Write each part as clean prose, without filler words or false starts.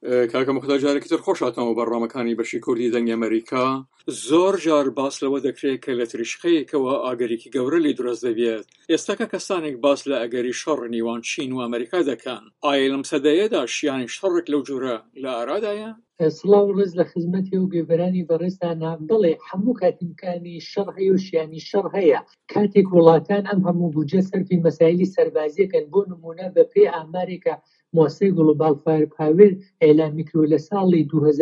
کاکە مختار جارێکی تر خۆش هاتەوە بەڕامەکانی بەشی کوردی دەنگی ئەمریکا. زۆر جار باس لەوە دەکرێت کە لە تریشقەیەکەوە ئاگەرێکی گەورە لی دروست دەبێت. ئێستا کە کەسانێک باس لە ئەگەری شەڕ نێوان چین و ئەمریکا دەکەن، ئایا لەم سەدەیەدا شیانی شەڕێک لەو جۆرە لە ئارادایە؟ سڵاو ڕێز لە خزمەتی و گوێبەرانی بەڕێزدانا بڵێ هەموو کاتیمکانی شەڕ هەیە و شیانی شەڕ هەیە. کاتێک وڵاتان ئەم هەموو بودجە سەرفی مەسایلی سەربازیەکەن، بۆ نمونە بە پێی ئامارێکە مواسەی گلۆبال فایر پاور ئێلامی کرد لە ساڵی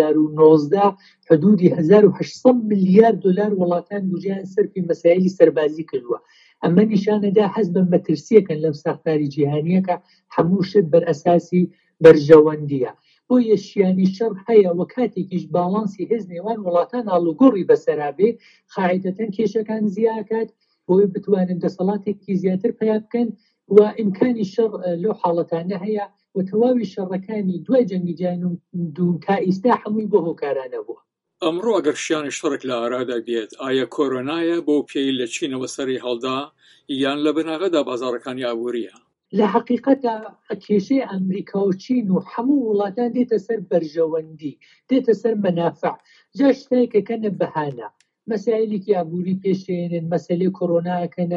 2019 حدودی 1800 میلیارد دلار وڵاتان بودجەیان سەرفی مەسایلی سەربازی کردووە. ئەمە نیشانەدا حەز بە مەترسیەکەن لەم ساختاری جیهانیەکە هەموو شت بەر ئەساسی بەرژەوەندیە. بۆ یەشیانی شەڕ هەیە و کاتێکیش باڵانسی هێز نێوان وڵاتان ئاڵوگۆڕی بەسەرابێ خاعیدەتەن کێشەکان زیاکات بۆی بتوانن دەسەڵاتێکی زیاتر پیا بکەن و ئیمکانی شەڕ لەو حاڵەتانە هەیە و تەواوی شەڕەکانی دوای جەنگی جیهانی دووم تا ئێستا هەمووی بۆ هۆکارانە بووە. ئەمڕۆ ئەگەر شیانی شەڕێک لە ئارادا بێت، ئایا کۆرۆنایە بۆ پێی لە چینەوە سەری هەڵدا یان لە بناغەدا بازاڕەکانی ئابووریە؟ لە حقیقەتە کێشەی ئەمریکا و چین و هەموو وڵاتان دێتە سەر بەرژەوەندی، دێتە سەر مەنافع. جا شتێکەکەنە بەهانە مەسایلێکی ئابووری پێشێنن، مەسەلەی کۆرۆناکەنە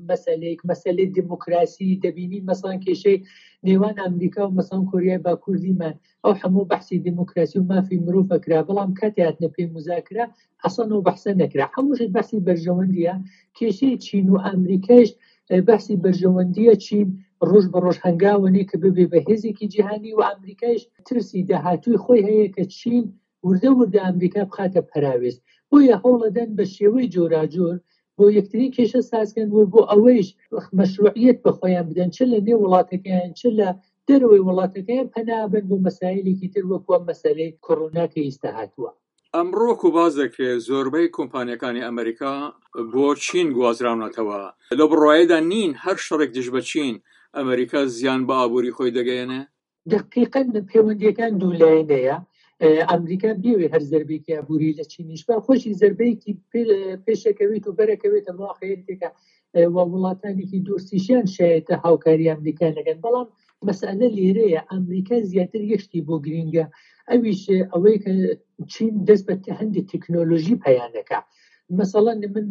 مەسەلەی دیموکراسی دەبینین. مەسەڵەن کێشەی نێوان ئەمریکا و مەسەڵەن کۆریای باکووردیمان ئەو هەموو بەحسی دیموکراسی و مافی مرۆڤ بکرا، بەڵام کاتی هاتنە پێی مزاکرە ئەسڵ و بەحسە نەکرا. هەمووش بەحسی بەرژەوەندیە. کێشەی چین و ئەمریکاش بەحسی بەرژەوەندیە. چین ڕۆژ بە ڕۆژ هەنگاوەنی کە ببێ بە هێزێکی جیهانی و ئەمریکایش ترسی داهاتووی خۆی هەیە کە چین وردە وردە ئەمریکا بخاتە پەراوێست. بۆیە هەوڵەدەن بە شێوەی جۆراجۆر بۆ یەکترین کێشە سازکەن و بۆ ئەوەیش مەشروعیت بە خۆیان بدەن، چ لە نێو وڵاتەکەیان چ لە دەرەوەی وڵاتەکەیان پەنابن بۆ مەسایلێکی تر وەکوە مەسەلەی کۆرۆنا کە ئێستا هاتووە. ئەمڕۆ باز دەکرێت زۆربەی کۆمپانیەکانی ئەمریکا بۆ چین گوازراونەتەوە. لە بڕواایەدا نین هەر شەڕێک دژ بە چین ئەمریکا زیان بە ئابووری خۆی دەگەیەنێ؟ دقیقاً پەیوەندیەکان دوولایەنەیە. ئەمریکا بێوێ هەر زەربێکی ئابووری لە چینیش بە خۆشی زەربەیەکی پێشەکەوێت و بەرەکەوێتە واقعەتێکە و وڵاتانێکی دۆستیشیان شایەتە هاوکاری ئەمریکانەکەن. بەڵام مەسئلە لێرەیە ئەمریکا زیاتر یەشتی بۆ گرینگە، ئەویش ئەوەی کە چین دەست بە هەندی تەکنۆلۆژی پەیانەکە. مثلا من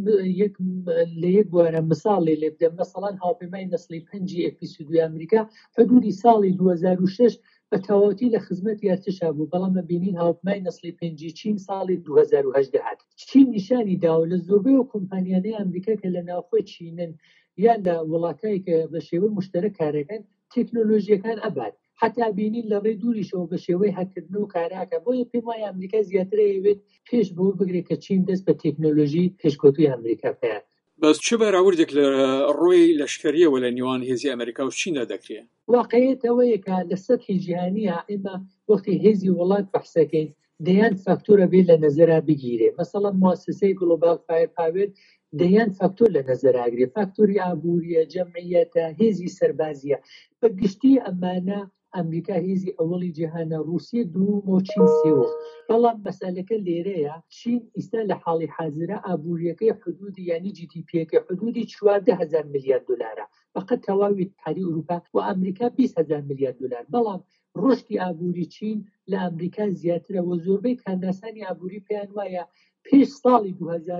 لە یەک بوارە مثاڵی لێ بدەم. مثلا هاوپەیمای نەسڵی 5 FP32 ئەمریکا حدودی ساڵی 2006 بە تەواوەتی لە خزمەتی ئەرتشا بوو، بەڵام بینین هاوپەیمای نەسڵی 5 چین ساڵی 2008 هات. چین نیشانی داوە لە زۆربەی و کۆمپانیانەی ئەمریکا کە لە ناوخۆی چینن یان لە وڵاتایی کە بە شێوەی مشتەرە کارەکەن تەکنۆلۆژیەکان ئەبات، حتا بینین لە ڕێ دووریشەوە بە شێوەی هەرکردن و کاراکە. بۆیە پێم وایە ئەمریکا زیاتر ئەوێت پێش بۆ بگرێت کە چین دەست بە تەکنۆلۆژی پێشکەوتوی ئەمریکا پێیان. بەس چه بەراوردێک لە ڕۆی لەشکریەوە لە نێوان هێزی ئەمریکا و چیندا دەکرێت؟ واقعیتەوەیەکە لە سەرکی جیهانیە ئێمە وەختی هێزی وڵات بەحسەکەین دەیان فاکتۆرە بێ لە نەزەرا بگیرێ. مەسەڵەن مواسسەی گلۆبال فایر پاور دەیان فاکتۆر لە نەزەراگرێ، فاکتۆری ئابووریە، جەمعیەتە، هێزی سەربازیە. بە گشتی ئەمانە ئەمریکا هێزی ئەوڵی جیهانە، رووسیە دووم و چین سێوم. بەڵام مەسەلەکە لێرەیە چین ئێستا لە حاڵی حازرە ئابووریەکەی حدودی یعنی GDP-یەکە حدودی 14,000 میلیارد دلارە فقط تەواوی اتحادیە ئەوروپا و ئەمریکا 20,000 میلیارد دلار. بەڵام ڕۆشتی ئابووری چین لە ئەمریکا زیاترە و زۆربەی کارناسانی ئابووری پێیان وایە پێش ساڵی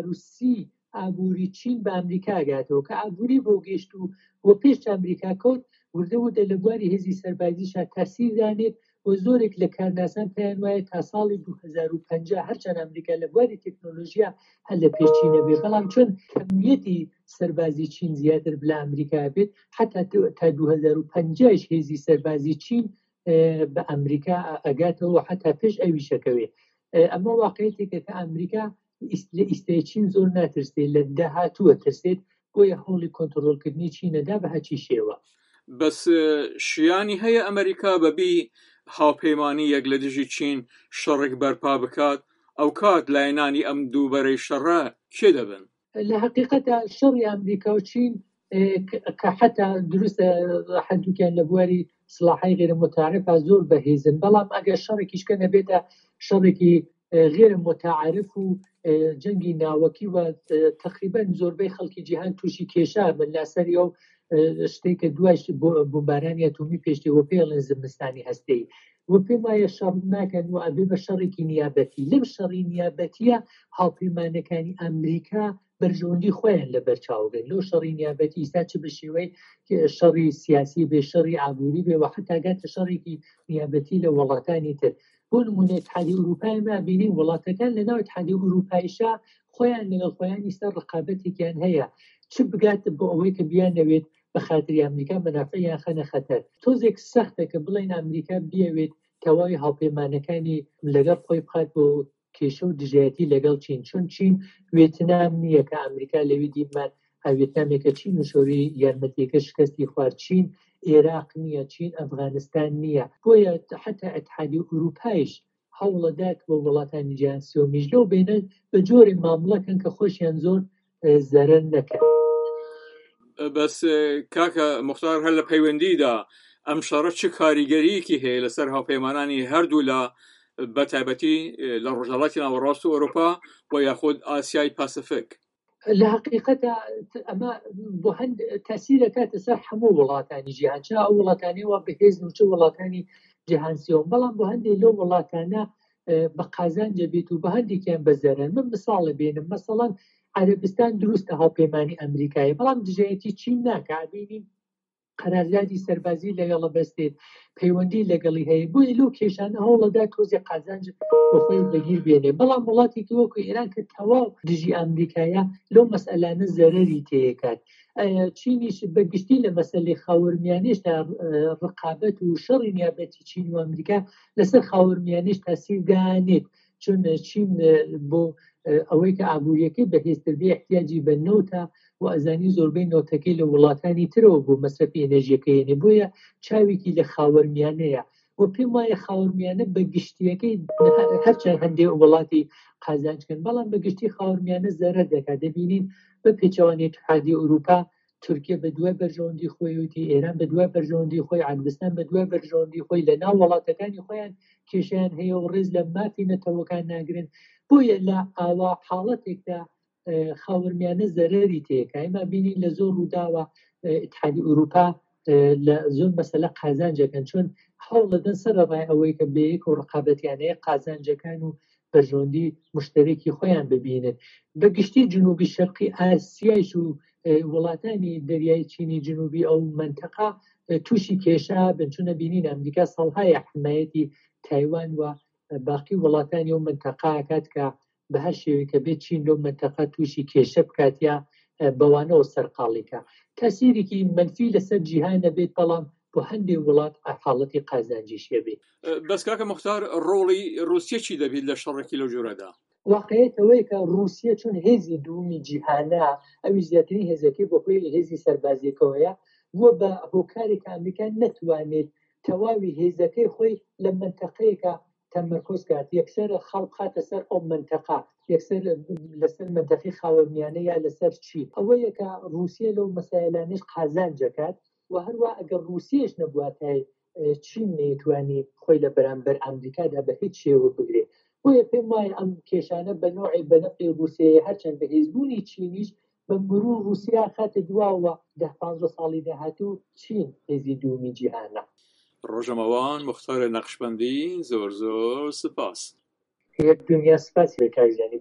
2030 ئابووری چین بە ئەمریکا گاتەوە کە ئابووری بۆ گەشت و بۆ پێش ئەمریکا کەوت وردەوردە لە بواری هێزی سەربازیشا تاسیردانێت و زۆرێک لە کارناسان پێیان وایە تا ساڵی 2050 هەرچەند ئەمریکا لە بواری تەکنۆلۆژیا هەر لە پێشچینە بێ، بەڵام چۆن کەمیەتی سەربازی چین زیاتر بلا ئەمریکا بێت حتا تا 2050 هێزی سەربازی چین بە ئەمریکا ئەگاتەوە حتا پێش ئەویشەکەوێت. ئەمە واقعیتێکە کە ئەمریکا لە ئیستای چین زۆر ناترسێت، لە داهاتووە ترسێت، بۆیە هەوڵی کۆنتڕۆڵکردنی چینەدا بە هەچی شێوە. بەس شیانی هەیە ئەمریکا بەبی هاوپەیمانی یەک لە دژی چین شەڕێک بەرپا بکات، ئەو کات لایەنانی ئەم دووبەرەی شەڕە کێ دەبن؟ لە حقیقەتە شەڕی ئەمریکا و چین کە حتا دروستە هەردووکیان لە بواری سلاحی غێرە متعارفە زۆر بەهێزن، بەڵام ئەگەر شەڕێکیشکە نەبێتە شەڕێکی غێرە متعارف و جەنگی ناوەکی و تقریبا زۆربەی خەڵکی جیهان تووشی کێشا بن لەسەری ئەو شتێکە دوای بۆمبارانی ئەتۆمی پێشتەوە پێڵێن زمستانی هەستەی. و پێم وایە شەڕ ناکەن و ئەبێ بە شەڕێکی نیابەتی. لەم شەڕی نیابەتیە هاوپەیمانەکانی ئەمریکا بەرژەوەندی خۆیان لە بەرچاوگەن لەو شەڕی نیابەتی ئیستا چ بە شێوەی شەڕی سیاسی بێ شەڕی ئابووری بێ و حتا گاتە شەڕێکی نیابەتی لە وڵاتانی تر. بۆ نمونە اتحادیە ئوروپای ما بینین وڵاتەکان لە ناو اتحادیە ئوروپایشا خۆیان لەگەڵ خۆیان ئیستا ڕقابەتێکیان هەیە چ بگاتە بۆ ئەوەی کە بیانەوێت بە خاتری ئەمریکا مەنافعیان خەنە خەتەر. تۆزێک سەختە کە بڵێن ئەمریکا بیاوێت تەواوی هاوپەیمانەکانی لەگەڵ خۆی بخات بۆ کێشە و دژایەتی لەگەڵ چین، چون چین وێتنام نییە کە ئەمریکا لەوی دیمان وێتنامێکە چین و شۆری یارمەتیەکە شکستی خوارد، چین عێراق نییە، چین ئەفغانستان نییە. بۆیە حتا اتحادیە ئوروپایش هەوڵەدات بۆ وڵاتانی جیهان سێوەمیش لەو بینە بە جۆرێ مامڵەکەن کە خۆشیان زۆر زەرەر نەکەن. بەس کاکە موختار هەر لە پەیوەندیدا ئەم شەڕە چ کاریگەریەکی هەیە لەسەر هاوپەیمانانی هەردوو لە بەتایبەتی لە ڕۆژهەڵاتی ناوەڕاست و ئەوروپا و یاخود ئاسیای پاسیفیک؟ لە حقیقەتە ئەمە بۆ هەند تاسیرەکاتە سەر هەموو وڵاتانی جیهان، چا ئەو وڵاتانەوە بەهێزن و چ وڵاتانی جیهان سێوەم، بەڵام بۆ هەندێک لەو وڵاتانە بە قازانجە بێت و بە هەندێکیان بەزەرن. من مثاڵە بێنم، مەسەڵەن عەرەبستان دروستە هاوپەیمانی ئەمریکایە، بەڵام دژایەتی چین ناکات، بینین قەراردادی سەربازی لەگەڵە بەستێت، پەیوەندی لەگەڵی هەیە. بۆیە لەو کێشانە هەوڵەدا تۆزی قازانج بۆ خۆی بەگیر بێنێ. بەڵام وڵاتێکی وەکو ئێران کە تەواو دژی ئەمریکایە لەو مەسئلانە زەرەری تێکات. چینیش بەگشتی لە مەسەلەی خاوەرمیانێشتا ڕقابەت و شەڕی نیابەتی چین و ئەمریکا لەسەر خاوەرمیانێش تاسیر دانێت، چون چین بۆ ئەوەی کە ئابوووریەکەی بەهێزتر بێ احتیاجی بە نۆتە و ئەزانی زۆربەی نۆتەکەی لە وڵاتانی ترەوە بۆ مەسرەفی ئێنەرژیەکەیێنێ، بۆیە چاوێکی لە خاوەرمیانەیە و پێم وایە خاوەرمیانە بەگشتیەکەی هەرچەند هەندێک وڵاتی قازانجکەن، بەڵام بەگشتی خاوەرمیانە زەرەر دەکات. دەبینین بە پێچەوانی اتحادیە ئوروپا تورکیە بە دوای بەرژەوەندی خۆیوتی، ئێران بە دوای بەرژەوەندی خۆی، عەربستان بە دوای بەرژەوەندی خۆی لە ناو وڵاتەکانی خۆیان کێشیان هەیە و ڕێز لە مافی نەتەوەکان ناگرن. بۆیە لە ئاوا حاڵەتێکدا خاوەرمیانە زەرەری تێکە. ئێمە بینین لە زۆر ڕووداوە اتحادیە ئوروپا لە زۆر مەسەلە قازانجەکەن، چون هەوڵەدەن سەرڕای ئەوەی کە بەیەک و ڕقابەتیانەیە قازانجەکان و بەرژەوەندی مشتەرێکی خۆیان ببینن. بەگشتی جنوبی شەرقی ئاسیایش و وڵاتانی دەریای چینی جنوبی ئەو منتەقا تووشی کێشە بن، چونە بینین ئەمریکا ساڵهایە حمایەتی تایوان و باقی وڵاتانی ئەو منتەقاکات کە بە هەر شێوەیە کە بێت چین لەو منتەقا تووشی کێشە بکات یا بەوانەوە سەرقاڵیکە. تاسیرێکی منفی لەسەر جیهانە بێت، بەڵام بۆ هەندێک وڵات حاڵەتی قازانجیشیە بێت. بەس کاکە موختار ڕۆڵی رووسیا چی دەبێت لە شەڕێکی لەو جۆرەدا؟ واقعیتەوەی کە رووسیا چون هێزی دوومی جیهانە، ئەوی زیاترین هێزەکەی بۆ خۆی هێزی سەربازیەکەوەیە، وە بە هۆکارێک ئەمریکا نەتوانێت تەواوی هێزەکەی خۆی لە منتەقەیەکە تەمەرکۆز کات، یەکسەر خەڵق خاتە سەر ئەو منتەقا، یەکسەر لەسەر منتەقەی خاوەرمیانە یا لەسەر چی. ئەوەیە کە رووسیا لەو مەسائلانەش قازانجەکات و هەروە ئەگەر رووسیاش نەبواتای چین نەیتوانی خۆی لە بەرامبەر ئەمریکادا بە هیچ شێوە بگرێت. بۆیە پێم وایە ئەم کێشانە بە نوعی بەنەفعی رووسیای، هەرچەند بەهێزبوونی چینیش بە مرور رووسیا خاتە دواوە 10-15 ساڵی داهاتوو چین هێزی دوومی جیهانە. ڕۆژەمەوان موختار نەقشبەندی، زۆر زۆر سپاس. هەیە دنیا سپاسی بە کاکزانی.